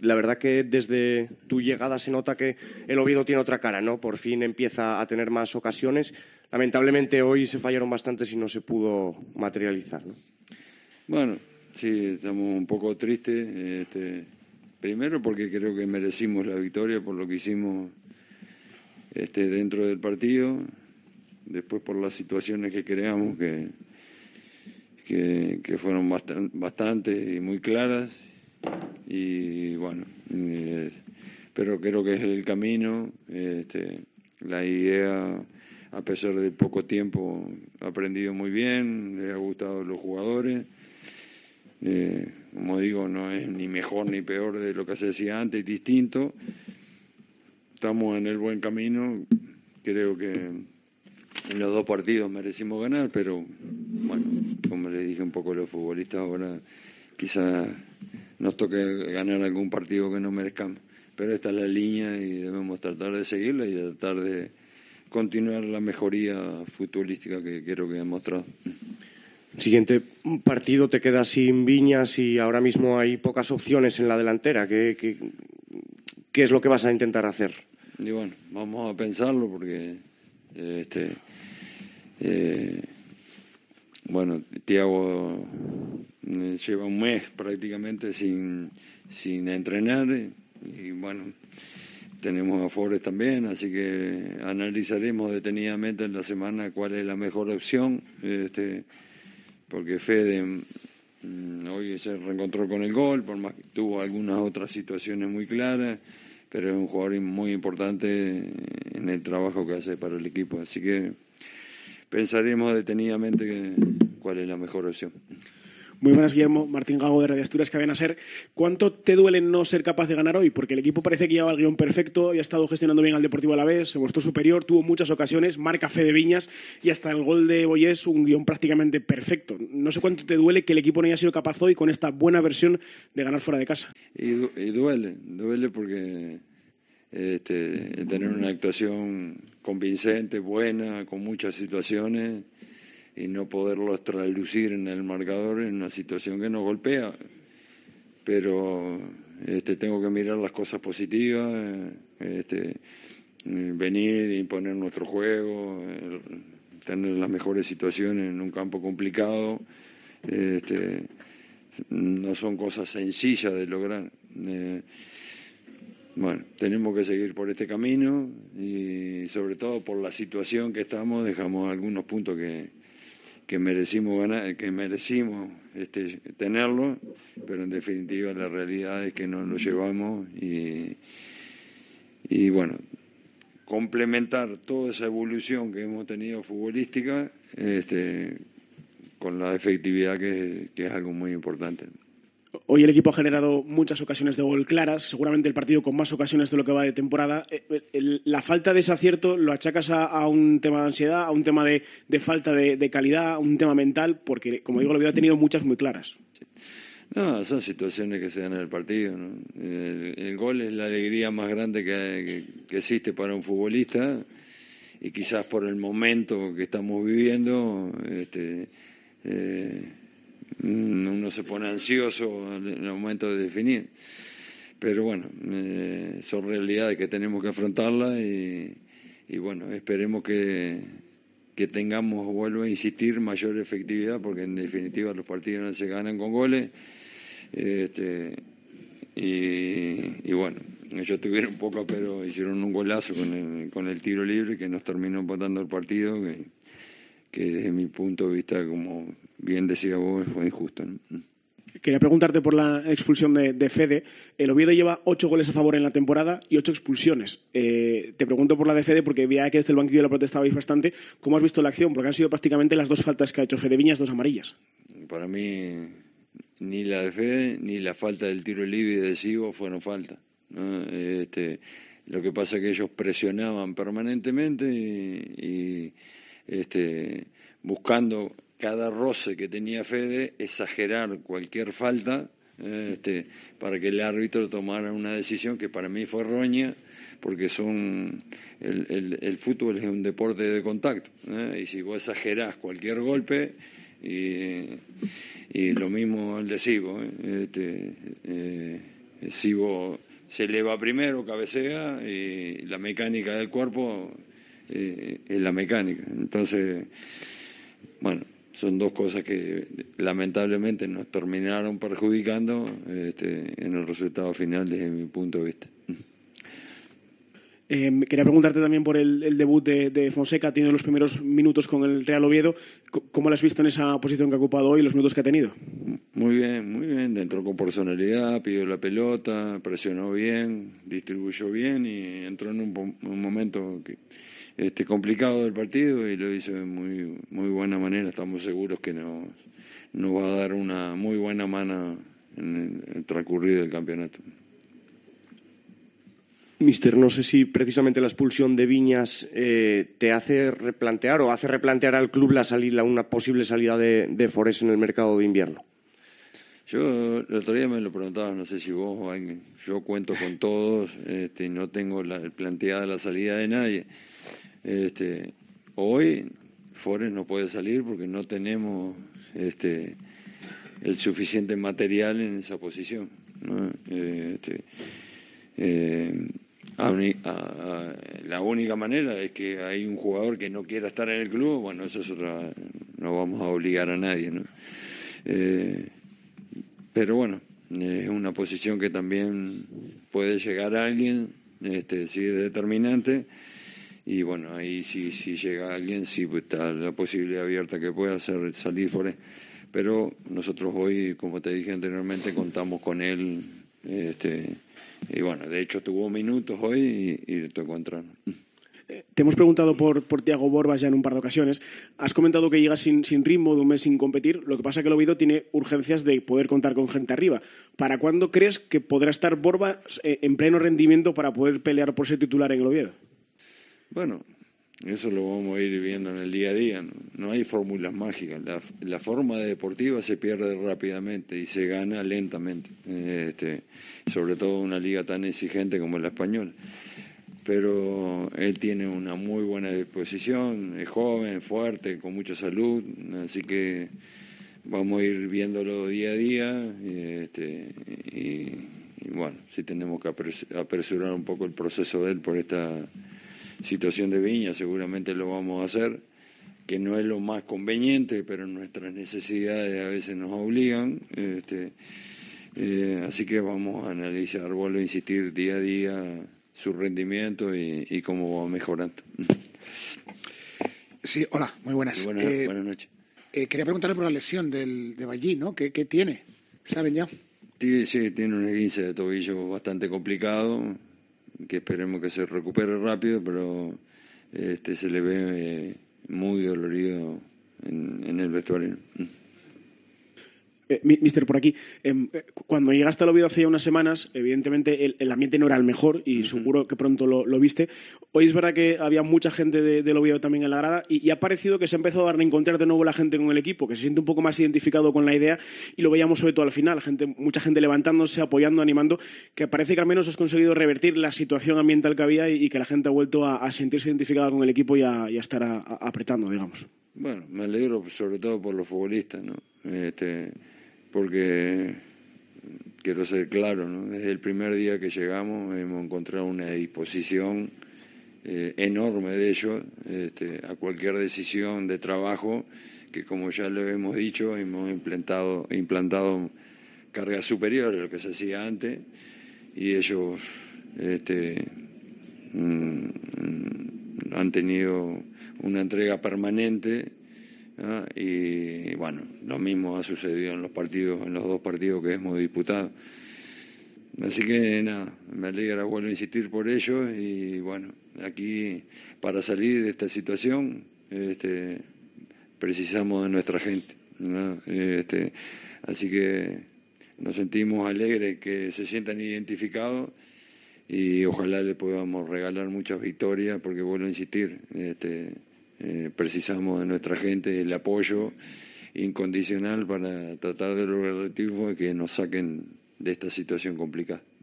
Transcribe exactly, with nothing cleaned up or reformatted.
la verdad que desde tu llegada se nota que el Oviedo tiene otra cara, ¿no? Por fin empieza a tener más ocasiones. Lamentablemente hoy se fallaron bastantes y no se pudo materializar, ¿no? Bueno, sí, estamos un poco tristes. Este, primero porque creo que merecimos la victoria por lo que hicimos este, dentro del partido. Después por las situaciones que creamos que, que, que fueron bastan, bastantes y muy claras. Y bueno, eh, pero creo que es el camino. Este, la idea, a pesar del poco tiempo, ha aprendido muy bien, le ha gustado a los jugadores. Eh, como digo, no es ni mejor ni peor de lo que se hacía antes, es distinto. Estamos en el buen camino. Creo que en los dos partidos merecimos ganar, pero bueno, como les dije un poco a los futbolistas, ahora quizás nos toque ganar algún partido que no merezcamos. Pero esta es la línea y debemos tratar de seguirla y tratar de continuar la mejoría futbolística que creo que ha mostrado. Siguiente partido te quedas sin Viñas y ahora mismo hay pocas opciones en la delantera. ¿Qué, qué, qué es lo que vas a intentar hacer? Y bueno, vamos a pensarlo porque este eh, bueno, Thiago lleva un mes prácticamente sin, sin entrenar y bueno, tenemos a Forest también, así que analizaremos detenidamente en la semana cuál es la mejor opción, este, porque Fede mmm, hoy se reencontró con el gol, por más que tuvo algunas otras situaciones muy claras, pero es un jugador muy importante en el trabajo que hace para el equipo, así que pensaremos detenidamente cuál es la mejor opción. Muy buenas, Guillermo. Martín Gago de Radio Asturias, Cadena SER. ¿Cuánto te duele no ser capaz de ganar hoy? Porque el equipo parece que lleva el guión perfecto y ha estado gestionando bien al Deportivo Alavés, se mostró superior, tuvo muchas ocasiones, marca Fede Viñas y hasta el gol de Boyés, un guión prácticamente perfecto. No sé cuánto te duele que el equipo no haya sido capaz hoy con esta buena versión de ganar fuera de casa. Y, du y duele, duele porque este, tener una actuación convincente, buena, con muchas situaciones y no poderlos traslucir en el marcador en una situación que nos golpea. Pero este, tengo que mirar las cosas positivas, este, venir y imponer nuestro juego, tener las mejores situaciones en un campo complicado. Este, no son cosas sencillas de lograr. Eh, Bueno, tenemos que seguir por este camino y sobre todo por la situación que estamos, dejamos algunos puntos que, que merecimos ganar, que merecimos este, tenerlo, pero en definitiva la realidad es que no lo llevamos y, y bueno, complementar toda esa evolución que hemos tenido futbolística este, con la efectividad que, que es algo muy importante. Hoy el equipo ha generado muchas ocasiones de gol claras, seguramente el partido con más ocasiones de lo que va de temporada. La falta de ese acierto lo achacas a, a un tema de ansiedad, a un tema de, de falta de, de calidad, a un tema mental, porque, como digo, lo había tenido muchas muy claras. Sí. No, son situaciones que se dan en el partido, ¿no? El, el gol es la alegría más grande que, que, que existe para un futbolista y quizás por el momento que estamos viviendo, este, eh, uno se pone ansioso en el momento de definir, pero bueno, eh, son realidades que tenemos que afrontarlas y, y bueno, esperemos que, que tengamos, vuelvo a insistir, mayor efectividad, porque en definitiva los partidos no se ganan con goles, este, y, y bueno, ellos tuvieron poco, pero hicieron un golazo con el, con el tiro libre que nos terminó empatando el partido, que, que desde mi punto de vista, como bien decía vos, fue injusto, ¿no? Quería preguntarte por la expulsión de, de Fede. El Oviedo lleva ocho goles a favor en la temporada y ocho expulsiones. Eh, te pregunto por la de Fede porque veía que desde el banquillo la protestabais bastante. ¿Cómo has visto la acción? Porque han sido prácticamente las dos faltas que ha hecho Fede Viñas, dos amarillas. Para mí, ni la de Fede ni la falta del tiro libre de Sigo fueron falta, ¿no? Este, lo que pasa es que ellos presionaban permanentemente y, y este, buscando cada roce que tenía Fede, exagerar cualquier falta este, para que el árbitro tomara una decisión que para mí fue errónea, porque son el, el, el fútbol es un deporte de contacto, ¿eh? Y si vos exagerás cualquier golpe, y, y lo mismo el de Sigo, ¿eh? Este, eh, Sibo se eleva primero, cabecea, y la mecánica del cuerpo eh, es la mecánica. Entonces, bueno, son dos cosas que lamentablemente nos terminaron perjudicando este, en el resultado final desde mi punto de vista. Eh, quería preguntarte también por el, el debut de, de Fonseca. Tiene los primeros minutos con el Real Oviedo. ¿Cómo lo has visto en esa posición que ha ocupado hoy y los minutos que ha tenido? Muy bien, muy bien. Entró con personalidad, pidió la pelota, presionó bien, distribuyó bien y entró en un, un momento que, este, complicado del partido y lo hizo de muy, muy buena manera. Estamos seguros que nos, nos va a dar una muy buena mano en el, el transcurrir del campeonato. Mister, no sé si precisamente la expulsión de Viñas eh, te hace replantear o hace replantear al club la salida, una posible salida de, de Forés en el mercado de invierno. Yo el otro día me lo preguntaba, no sé si vos o alguien, yo cuento con todos, este, no tengo la, planteada la salida de nadie. Este, hoy Forés no puede salir porque no tenemos este, el suficiente material en esa posición, ¿no? Este, eh, A, a, a, la única manera es que hay un jugador que no quiera estar en el club. Bueno, eso es otra, no vamos a obligar a nadie, ¿no? Eh, pero bueno, es una posición que también puede llegar a alguien, este, si es determinante, y bueno, ahí si, si llega alguien, sí pues está la posibilidad abierta que pueda hacer salir fuera. Pero nosotros hoy, como te dije anteriormente, contamos con él, este, y bueno, de hecho tuvo minutos hoy y, y le tocó entrar. Te hemos preguntado por, por Thiago Borbas ya en un par de ocasiones. Has comentado que llega sin, sin ritmo, de un mes sin competir. Lo que pasa es que el Oviedo tiene urgencias de poder contar con gente arriba. ¿Para cuándo crees que podrá estar Borbas en pleno rendimiento para poder pelear por ser titular en el Oviedo? Bueno, eso lo vamos a ir viendo en el día a día. No, no hay fórmulas mágicas. La, la forma deportiva se pierde rápidamente y se gana lentamente. Este, sobre todo en una liga tan exigente como la española. Pero él tiene una muy buena disposición, es joven, fuerte, con mucha salud, así que vamos a ir viéndolo día a día y, este, y, y bueno, si tenemos que apresurar un poco el proceso de él por esta situación de Viña, seguramente lo vamos a hacer, que no es lo más conveniente, pero nuestras necesidades a veces nos obligan, este, eh, así que vamos a analizar, vuelvo a insistir día a día su rendimiento y, y cómo va mejorando. Sí, hola, muy buenas. Buenas, eh, buenas noches. Eh, quería preguntarle por la lesión del, de Ballí, ¿no? ¿Qué, ¿Qué tiene? ¿Saben ya? Sí, sí, tiene un esguince de tobillo bastante complicado, que esperemos que se recupere rápido, pero este se le ve eh, muy dolorido en, en el vestuario. Eh, Mister, por aquí, eh, cuando llegaste al Oviedo hace ya unas semanas, evidentemente el, el ambiente no era el mejor y uh-huh. seguro que pronto lo, lo viste. Hoy es verdad que había mucha gente de, del Oviedo también en la grada y, y ha parecido que se ha empezado a reencontrar de nuevo la gente con el equipo, que se siente un poco más identificado con la idea y lo veíamos sobre todo al final, gente, mucha gente levantándose, apoyando, animando, que parece que al menos has conseguido revertir la situación ambiental que había y, y que la gente ha vuelto a, a sentirse identificada con el equipo y a, y a estar a, a apretando, digamos. Bueno, me alegro sobre todo por los futbolistas, ¿no? Este... porque quiero ser claro, ¿no? Desde el primer día que llegamos hemos encontrado una disposición eh, enorme de ellos este, a cualquier decisión de trabajo, que como ya lo hemos dicho, hemos implantado, implantado cargas superiores a lo que se hacía antes, y ellos este, mm, han tenido una entrega permanente. ¿Ah? Y bueno, lo mismo ha sucedido en los partidos, en los dos partidos que hemos disputado. Así que nada, me alegra, vuelvo a insistir por ello y bueno, aquí para salir de esta situación este, precisamos de nuestra gente, ¿no? Este, así que nos sentimos alegres que se sientan identificados y ojalá les podamos regalar muchas victorias porque vuelvo a insistir, este, Eh, precisamos de nuestra gente el apoyo incondicional para tratar de lograr el objetivo de que nos saquen de esta situación complicada.